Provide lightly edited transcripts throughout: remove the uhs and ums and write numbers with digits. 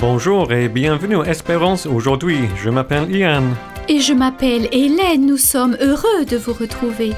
Bonjour et bienvenue à Espérance aujourd'hui. Je m'appelle Ian. Et je m'appelle Hélène. Nous sommes heureux de vous retrouver.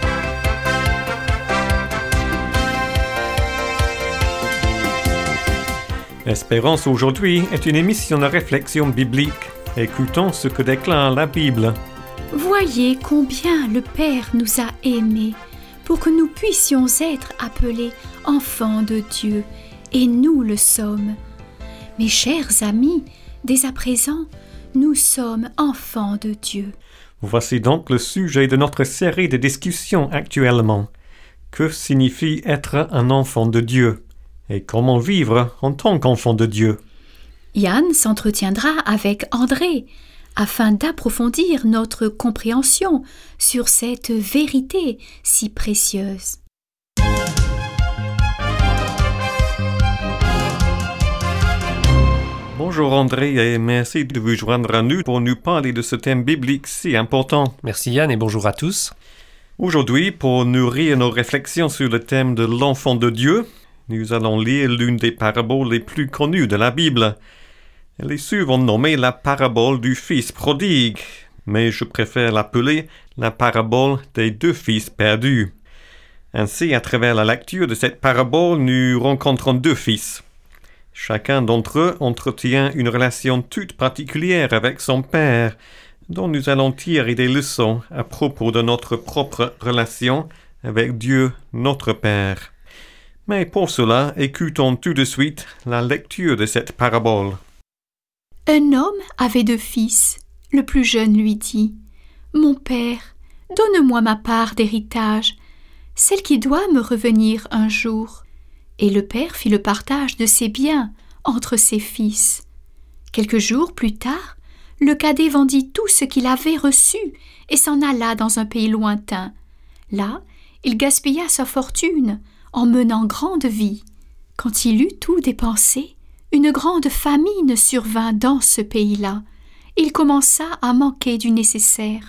Espérance aujourd'hui est une émission de réflexion biblique. Écoutons ce que déclare la Bible. Voyez combien le Père nous a aimés pour que nous puissions être appelés enfants de Dieu, et nous le sommes. Mes chers amis, dès à présent, nous sommes enfants de Dieu. Voici donc le sujet de notre série de discussions actuellement. Que signifie être un enfant de Dieu? Et comment vivre en tant qu'enfant de Dieu? Yann s'entretiendra avec André afin d'approfondir notre compréhension sur cette vérité si précieuse. Bonjour André et merci de vous joindre à nous pour nous parler de ce thème biblique si important. Merci Yann et bonjour à tous. Aujourd'hui, pour nourrir nos réflexions sur le thème de l'enfant de Dieu, nous allons lire l'une des paraboles les plus connues de la Bible. Elle est souvent nommée la parabole du fils prodigue, mais je préfère l'appeler la parabole des deux fils perdus. Ainsi, à travers la lecture de cette parabole, nous rencontrons deux fils. Chacun d'entre eux entretient une relation toute particulière avec son père, dont nous allons tirer des leçons à propos de notre propre relation avec Dieu, notre Père. Mais pour cela, écoutons tout de suite la lecture de cette parabole. Un homme avait deux fils. Le plus jeune lui dit « Mon père, donne-moi ma part d'héritage, celle qui doit me revenir un jour. » Et le père fit le partage de ses biens entre ses fils. Quelques jours plus tard, le cadet vendit tout ce qu'il avait reçu et s'en alla dans un pays lointain. Là, il gaspilla sa fortune en menant grande vie. Quand il eut tout dépensé, une grande famine survint dans ce pays-là. Il commença à manquer du nécessaire.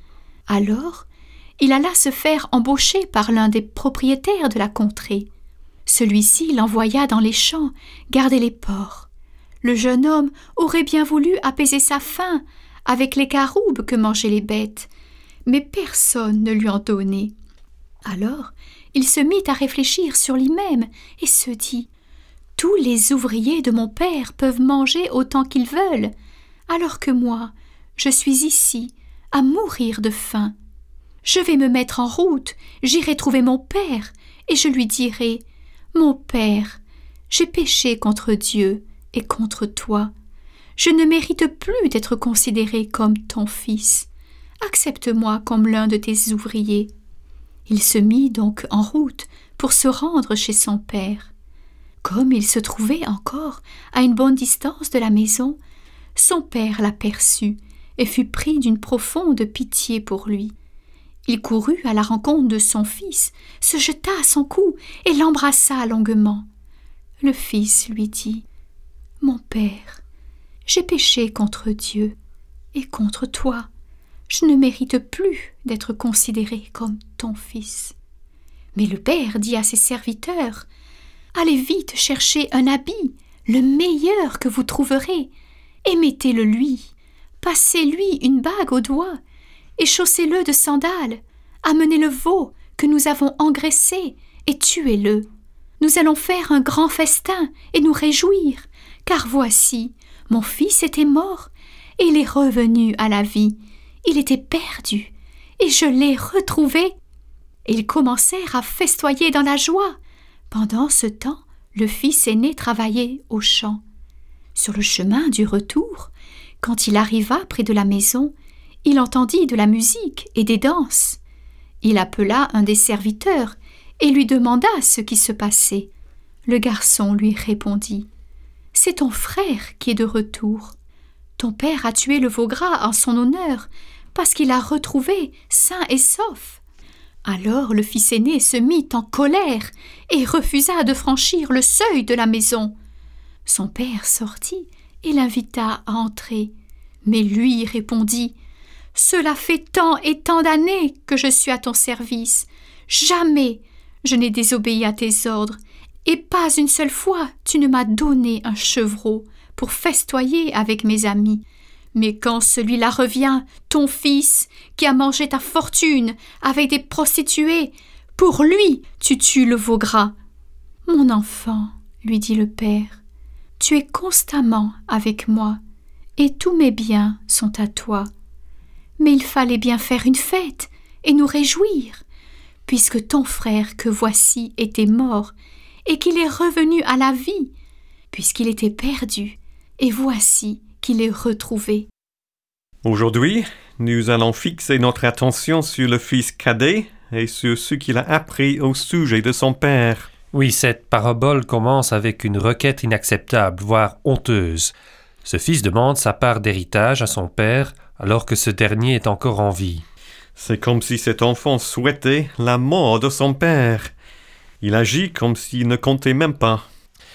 Alors, il alla se faire embaucher par l'un des propriétaires de la contrée. Celui-ci l'envoya dans les champs garder les porcs. Le jeune homme aurait bien voulu apaiser sa faim avec les caroubes que mangeaient les bêtes, mais personne ne lui en donnait. Alors, il se mit à réfléchir sur lui-même et se dit « Tous les ouvriers de mon père peuvent manger autant qu'ils veulent, alors que moi, je suis ici, à mourir de faim. Je vais me mettre en route, j'irai trouver mon père, et je lui dirai « Mon père, j'ai péché contre Dieu et contre toi. Je ne mérite plus d'être considéré comme ton fils. Accepte-moi comme l'un de tes ouvriers. » Il se mit donc en route pour se rendre chez son père. Comme il se trouvait encore à une bonne distance de la maison, son père l'aperçut et fut pris d'une profonde pitié pour lui. Il courut à la rencontre de son fils, se jeta à son cou et l'embrassa longuement. Le fils lui dit « Mon père, j'ai péché contre Dieu et contre toi. Je ne mérite plus d'être considéré comme ton fils. » Mais le père dit à ses serviteurs « Allez vite chercher un habit, le meilleur que vous trouverez, et mettez-le lui. Passez-lui une bague au doigt, et chaussez-le de sandales. Amenez le veau que nous avons engraissé, et tuez-le. Nous allons faire un grand festin et nous réjouir, car voici, mon fils était mort, et il est revenu à la vie. Il était perdu, et je l'ai retrouvé. » Et ils commencèrent à festoyer dans la joie. Pendant ce temps, le fils aîné travaillait au champ. Sur le chemin du retour, quand il arriva près de la maison, il entendit de la musique et des danses. Il appela un des serviteurs et lui demanda ce qui se passait. Le garçon lui répondit « C'est ton frère qui est de retour. Ton père a tué le veau gras en son honneur parce qu'il l'a retrouvé sain et sauf. » Alors le fils aîné se mit en colère et refusa de franchir le seuil de la maison. Son père sortit et l'invita à entrer. Mais lui répondit « Cela fait tant et tant d'années que je suis à ton service. Jamais je n'ai désobéi à tes ordres, et pas une seule fois tu ne m'as donné un chevreau pour festoyer avec mes amis. Mais quand celui-là revient, ton fils, qui a mangé ta fortune avec des prostituées, pour lui, tu tues le veau gras. Mon enfant, lui dit le père, tu es constamment avec moi, et tous mes biens sont à toi. Mais il fallait bien faire une fête et nous réjouir, puisque ton frère que voici était mort, et qu'il est revenu à la vie, puisqu'il était perdu, et voici qu'il est retrouvé. Aujourd'hui, nous allons fixer notre attention sur le fils cadet et sur ce qu'il a appris au sujet de son père. Oui, cette parabole commence avec une requête inacceptable, voire honteuse. Ce fils demande sa part d'héritage à son père alors que ce dernier est encore en vie. C'est comme si cet enfant souhaitait la mort de son père. Il agit comme s'il ne comptait même pas.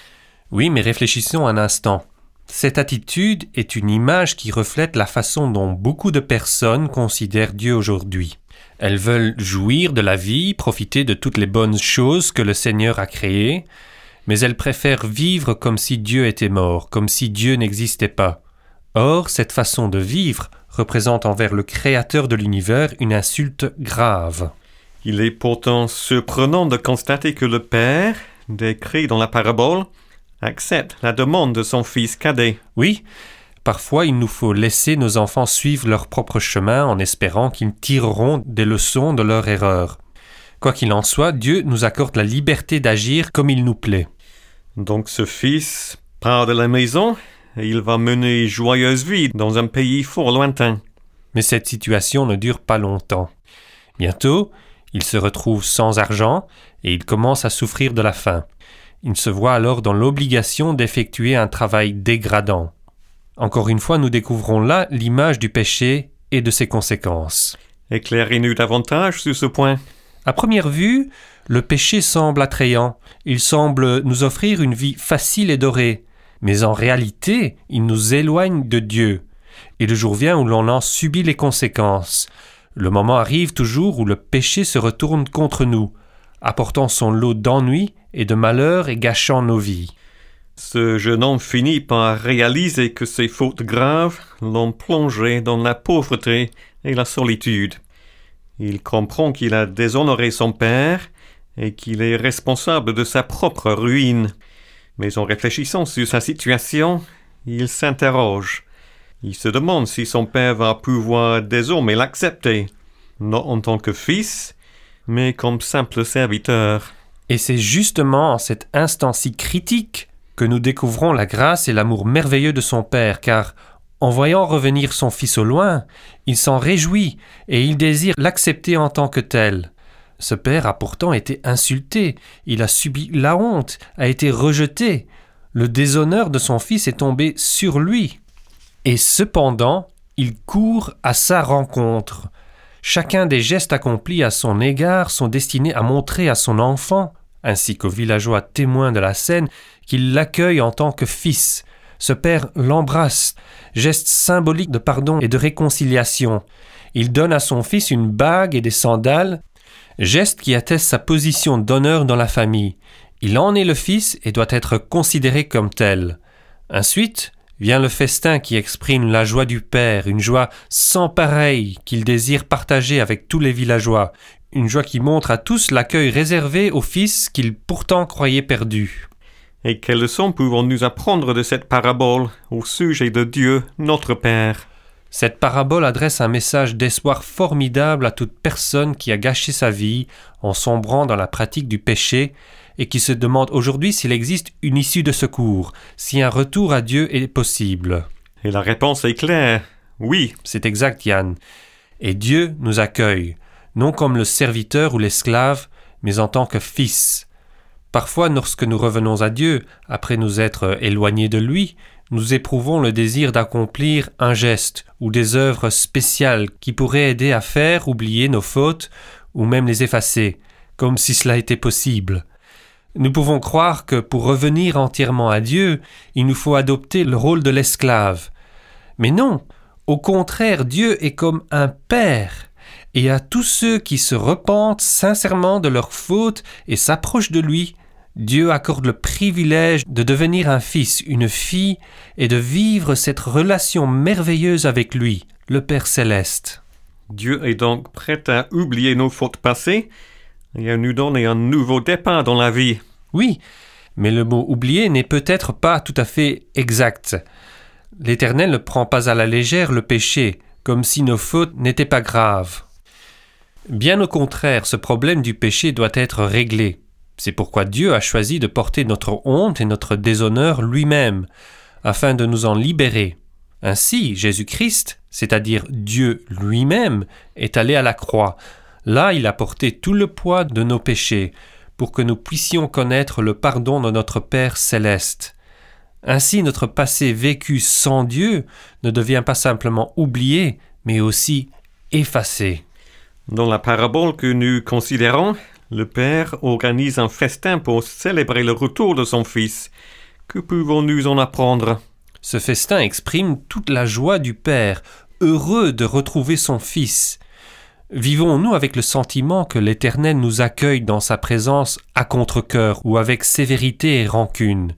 Oui, mais réfléchissons un instant. Cette attitude est une image qui reflète la façon dont beaucoup de personnes considèrent Dieu aujourd'hui. Elles veulent jouir de la vie, profiter de toutes les bonnes choses que le Seigneur a créées, mais elles préfèrent vivre comme si Dieu était mort, comme si Dieu n'existait pas. Or, cette façon de vivre représente envers le Créateur de l'univers une insulte grave. Il est pourtant surprenant de constater que le père, décrit dans la parabole, accepte la demande de son fils cadet. Oui, parfois il nous faut laisser nos enfants suivre leur propre chemin en espérant qu'ils tireront des leçons de leur erreur. Quoi qu'il en soit, Dieu nous accorde la liberté d'agir comme il nous plaît. Donc ce fils part de la maison et il va mener joyeuse vie dans un pays fort lointain. Mais cette situation ne dure pas longtemps. Bientôt, il se retrouve sans argent et il commence à souffrir de la faim. Il se voit alors dans l'obligation d'effectuer un travail dégradant. Encore une fois, nous découvrons là l'image du péché et de ses conséquences. Éclairez-nous davantage sur ce point. À première vue, le péché semble attrayant. Il semble nous offrir une vie facile et dorée. Mais en réalité, il nous éloigne de Dieu. Et le jour vient où l'on en subit les conséquences. Le moment arrive toujours où le péché se retourne contre nous, apportant son lot d'ennuis et de malheurs et gâchant nos vies. Ce jeune homme finit par réaliser que ses fautes graves l'ont plongé dans la pauvreté et la solitude. Il comprend qu'il a déshonoré son père et qu'il est responsable de sa propre ruine. Mais en réfléchissant sur sa situation, il s'interroge. Il se demande si son père va pouvoir désormais l'accepter, non en tant que fils, mais comme simple serviteur. Et c'est justement en cet instant si critique que nous découvrons la grâce et l'amour merveilleux de son père, car en voyant revenir son fils au loin, il s'en réjouit et il désire l'accepter en tant que tel. Ce père a pourtant été insulté, il a subi la honte, a été rejeté. Le déshonneur de son fils est tombé sur lui. Et cependant, il court à sa rencontre. Chacun des gestes accomplis à son égard sont destinés à montrer à son enfant, ainsi qu'aux villageois témoins de la scène, qu'il l'accueille en tant que fils. Ce père l'embrasse, geste symbolique de pardon et de réconciliation. Il donne à son fils une bague et des sandales, geste qui atteste sa position d'honneur dans la famille. Il en est le fils et doit être considéré comme tel. Ensuite vient le festin qui exprime la joie du père, une joie sans pareille qu'il désire partager avec tous les villageois, une joie qui montre à tous l'accueil réservé au fils qu'il pourtant croyait perdu. Et quelles leçons pouvons-nous apprendre de cette parabole au sujet de Dieu, notre Père? Cette parabole adresse un message d'espoir formidable à toute personne qui a gâché sa vie en sombrant dans la pratique du péché et qui se demande aujourd'hui s'il existe une issue de secours, si un retour à Dieu est possible. Et la réponse est claire, oui. C'est exact, Yann. Et Dieu nous accueille, non comme le serviteur ou l'esclave, mais en tant que fils. Parfois, lorsque nous revenons à Dieu, après nous être éloignés de lui, nous éprouvons le désir d'accomplir un geste ou des œuvres spéciales qui pourraient aider à faire oublier nos fautes ou même les effacer, comme si cela était possible. Nous pouvons croire que pour revenir entièrement à Dieu, il nous faut adopter le rôle de l'esclave. Mais non, au contraire, Dieu est comme un père, et à tous ceux qui se repentent sincèrement de leurs fautes et s'approchent de lui, Dieu accorde le privilège de devenir un fils, une fille, et de vivre cette relation merveilleuse avec lui, le Père céleste. Dieu est donc prêt à oublier nos fautes passées et à nous donner un nouveau départ dans la vie. Oui, mais le mot « oublier » n'est peut-être pas tout à fait exact. L'Éternel ne prend pas à la légère le péché, comme si nos fautes n'étaient pas graves. Bien au contraire, ce problème du péché doit être réglé. C'est pourquoi Dieu a choisi de porter notre honte et notre déshonneur lui-même, afin de nous en libérer. Ainsi, Jésus-Christ, c'est-à-dire Dieu lui-même, est allé à la croix. Là, il a porté tout le poids de nos péchés, pour que nous puissions connaître le pardon de notre Père céleste. Ainsi, notre passé vécu sans Dieu ne devient pas simplement oublié, mais aussi effacé. Dans la parabole que nous considérons, le Père organise un festin pour célébrer le retour de son Fils. Que pouvons-nous en apprendre? Ce festin exprime toute la joie du Père, heureux de retrouver son Fils. Vivons-nous avec le sentiment que l'Éternel nous accueille dans sa présence à contre-cœur ou avec sévérité et rancune?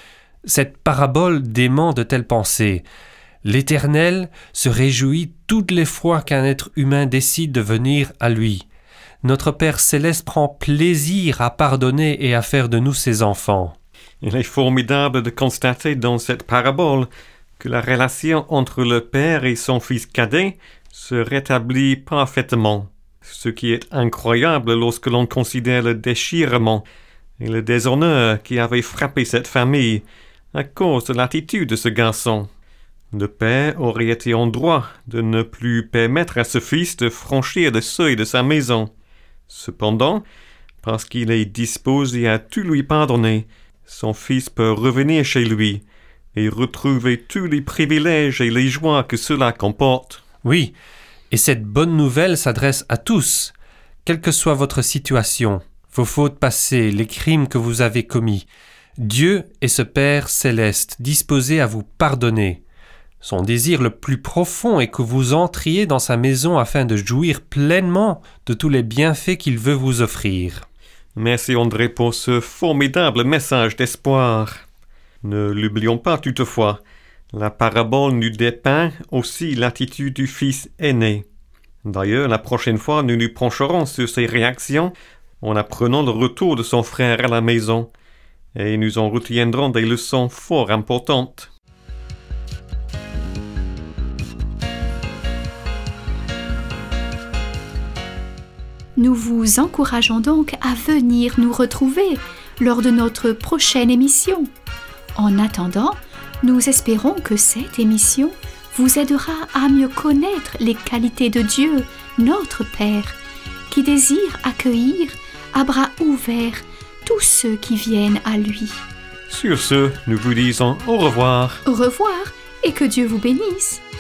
Cette parabole dément de telles pensées. L'Éternel se réjouit toutes les fois qu'un être humain décide de venir à lui. Notre Père céleste prend plaisir à pardonner et à faire de nous ses enfants. Il est formidable de constater dans cette parabole que la relation entre le Père et son Fils cadet se rétablit parfaitement, ce qui est incroyable lorsque l'on considère le déchirement et le déshonneur qui avait frappé cette famille à cause de l'attitude de ce garçon. Le Père aurait été en droit de ne plus permettre à ce fils de franchir le seuil de sa maison. Cependant, parce qu'il est disposé à tout lui pardonner, son fils peut revenir chez lui et retrouver tous les privilèges et les joies que cela comporte. Oui, et cette bonne nouvelle s'adresse à tous, quelle que soit votre situation, vos fautes passées, les crimes que vous avez commis. Dieu est ce Père céleste, disposé à vous pardonner. Son désir le plus profond est que vous entriez dans sa maison afin de jouir pleinement de tous les bienfaits qu'il veut vous offrir. Merci André pour ce formidable message d'espoir. Ne l'oublions pas toutefois, la parabole nous dépeint aussi l'attitude du fils aîné. D'ailleurs, la prochaine fois, nous nous pencherons sur ses réactions en apprenant le retour de son frère à la maison, et nous en retiendrons des leçons fort importantes. Nous vous encourageons donc à venir nous retrouver lors de notre prochaine émission. En attendant, nous espérons que cette émission vous aidera à mieux connaître les qualités de Dieu, notre Père, qui désire accueillir à bras ouverts tous ceux qui viennent à lui. Sur ce, nous vous disons au revoir. Au revoir et que Dieu vous bénisse.